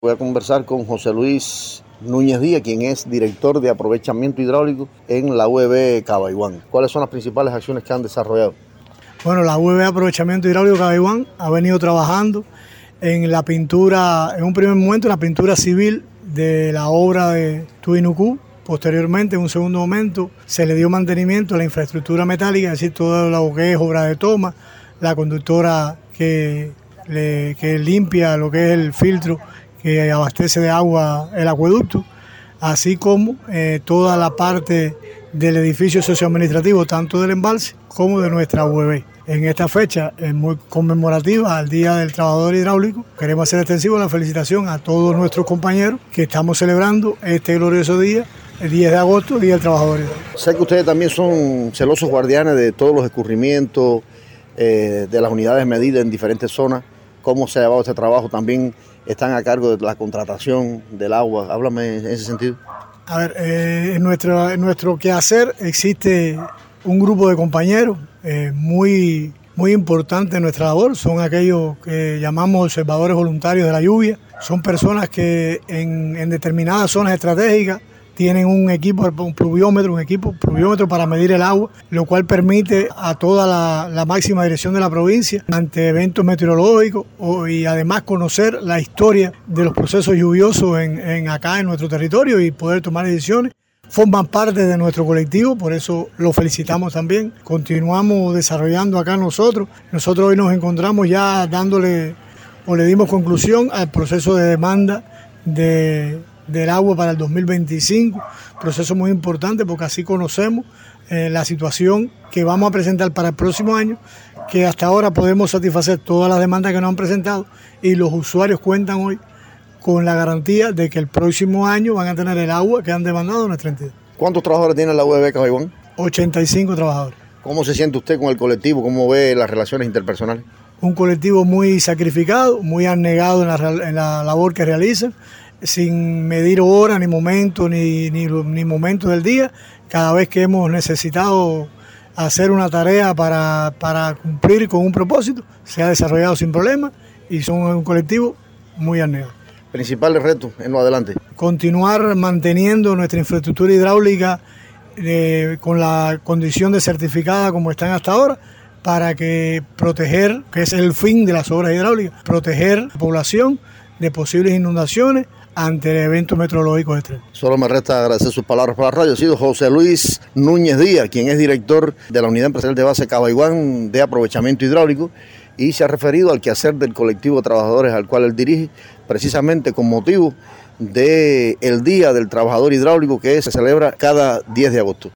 Voy a conversar con José Luis Núñez Díaz, quien es director de aprovechamiento hidráulico en la UEB Cabaiguán. ¿Cuáles son las principales acciones que han desarrollado? Bueno, la UEB Aprovechamiento Hidráulico Cabaiguán ha venido trabajando en la pintura, en un primer momento, en la pintura civil de la obra de Tuinucú. Posteriormente, en un segundo momento, se le dio mantenimiento a la infraestructura metálica, es decir, todo lo que es obra de toma, la conductora que limpia lo que es el filtro que abastece de agua el acueducto, así como toda la parte del edificio socioadministrativo, tanto del embalse como de nuestra UEB. En esta fecha, muy conmemorativa al Día del Trabajador Hidráulico, queremos hacer extensivo la felicitación a todos nuestros compañeros que estamos celebrando este glorioso día, el 10 de agosto, Día del Trabajador Hidráulico. Sé que ustedes también son celosos guardianes de todos los escurrimientos, de las unidades medidas en diferentes zonas. ¿Cómo se ha llevado este trabajo? También están a cargo de la contratación del agua. Háblame en ese sentido. A ver, en nuestro quehacer existe un grupo de compañeros muy importante en nuestra labor. Son aquellos que llamamos observadores voluntarios de la lluvia. Son personas que en determinadas zonas estratégicas tienen un equipo pluviómetro para medir el agua, lo cual permite a toda la máxima dirección de la provincia, ante eventos meteorológicos y además conocer la historia de los procesos lluviosos acá en nuestro territorio y poder tomar decisiones. Forman parte de nuestro colectivo, por eso lo felicitamos también. Continuamos desarrollando acá nosotros. Nosotros hoy nos encontramos ya le dimos conclusión al proceso de demanda del agua para el 2025, proceso muy importante porque así conocemos la situación que vamos a presentar para el próximo año, que hasta ahora podemos satisfacer todas las demandas que nos han presentado y los usuarios cuentan hoy con la garantía de que el próximo año van a tener el agua que han demandado en nuestra entidad. ¿Cuántos trabajadores tiene la UEB Cabaiguán? 85 trabajadores. ¿Cómo se siente usted con el colectivo? ¿Cómo ve las relaciones interpersonales? Un colectivo muy sacrificado, muy abnegado en la labor que realizan, sin medir horas, ni momentos, ni momentos del día. Cada vez que hemos necesitado hacer una tarea para cumplir con un propósito, se ha desarrollado sin problema y son un colectivo muy abnegado. ¿Principales retos en lo adelante? Continuar manteniendo nuestra infraestructura hidráulica con la condición de certificada como están hasta ahora, para que proteger, que es el fin de las obras hidráulicas, proteger a la población de posibles inundaciones ante eventos meteorológicos extremos. Solo me resta agradecer sus palabras para la radio. Ha sido José Luis Núñez Díaz, quien es director de la Unidad Empresarial de Base Cabaiguán de Aprovechamiento Hidráulico, y se ha referido al quehacer del colectivo de trabajadores al cual él dirige, precisamente con motivo del Día del Trabajador Hidráulico que se celebra cada 10 de agosto.